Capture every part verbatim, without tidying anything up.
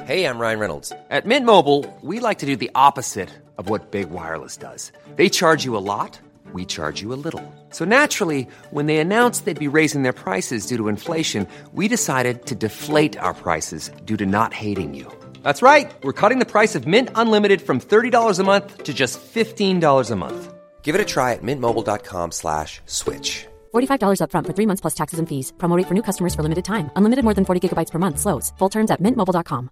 Hey, I'm Ryan Reynolds. At Mint Mobile, we like to do the opposite of what Big Wireless does. They charge you a lot, we charge you a little. So naturally, when they announced they'd be raising their prices due to inflation, we decided to deflate our prices due to not hating you. That's right. We're cutting the price of Mint Unlimited from thirty dollars a month to just fifteen dollars a month. Give it a try at mintmobile.com slash switch. forty-five dollars up front for three months plus taxes and fees. Promo rate for new customers for limited time. Unlimited more than forty gigabytes per month. Slows full terms at mint mobile dot com.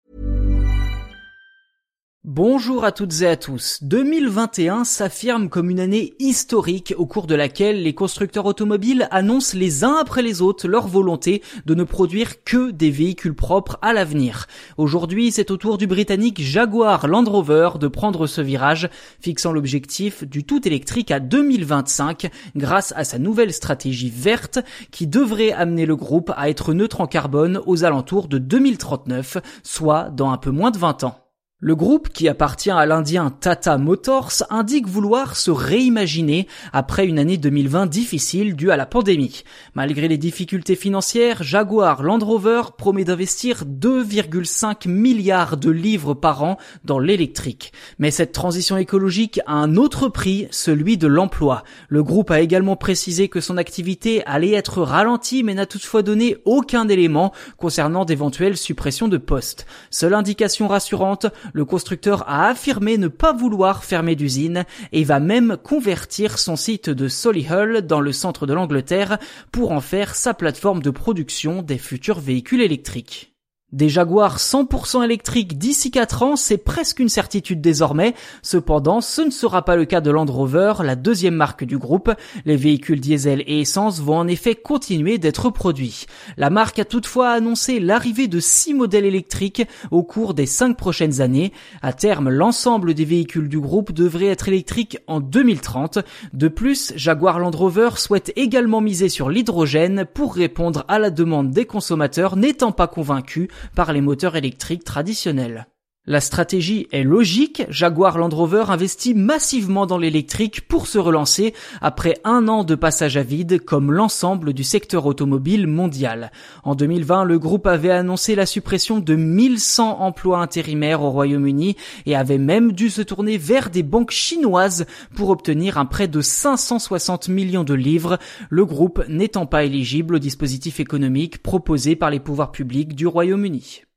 Bonjour à toutes et à tous. deux mille vingt et un s'affirme comme une année historique au cours de laquelle les constructeurs automobiles annoncent les uns après les autres leur volonté de ne produire que des véhicules propres à l'avenir. Aujourd'hui, c'est au tour du britannique Jaguar Land Rover de prendre ce virage, fixant l'objectif du tout électrique à deux mille vingt-cinq grâce à sa nouvelle stratégie verte qui devrait amener le groupe à être neutre en carbone aux alentours de deux mille trente-neuf, soit dans un peu moins de vingt ans. Le groupe, qui appartient à l'indien Tata Motors, indique vouloir se réimaginer après une année deux mille vingt difficile due à la pandémie. Malgré les difficultés financières, Jaguar Land Rover promet d'investir deux virgule cinq milliards de livres par an dans l'électrique. Mais cette transition écologique a un autre prix, celui de l'emploi. Le groupe a également précisé que son activité allait être ralentie mais n'a toutefois donné aucun élément concernant d'éventuelles suppressions de postes. Seule indication rassurante, le constructeur a affirmé ne pas vouloir fermer d'usine et va même convertir son site de Solihull dans le centre de l'Angleterre pour en faire sa plateforme de production des futurs véhicules électriques. Des Jaguars cent pour cent électriques d'ici quatre ans, c'est presque une certitude désormais. Cependant, ce ne sera pas le cas de Land Rover, la deuxième marque du groupe. Les véhicules diesel et essence vont en effet continuer d'être produits. La marque a toutefois annoncé l'arrivée de six modèles électriques au cours des cinq prochaines années. À terme, l'ensemble des véhicules du groupe devrait être électriques en deux mille trente. De plus, Jaguar Land Rover souhaite également miser sur l'hydrogène pour répondre à la demande des consommateurs n'étant pas convaincus par les moteurs électriques traditionnels. La stratégie est logique, Jaguar Land Rover investit massivement dans l'électrique pour se relancer après un an de passage à vide comme l'ensemble du secteur automobile mondial. En deux mille vingt, le groupe avait annoncé la suppression de mille cent emplois intérimaires au Royaume-Uni et avait même dû se tourner vers des banques chinoises pour obtenir un prêt de cinq cent soixante millions de livres, le groupe n'étant pas éligible au dispositif économique proposé par les pouvoirs publics du Royaume-Uni.